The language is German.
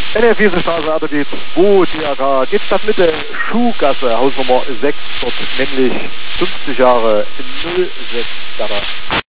NR4 Straße, Autodienst 2, DRK, geht Stadtmitte, Schuhgasse, Hausnummer 6, dort nämlich 50 Jahre 06 Data.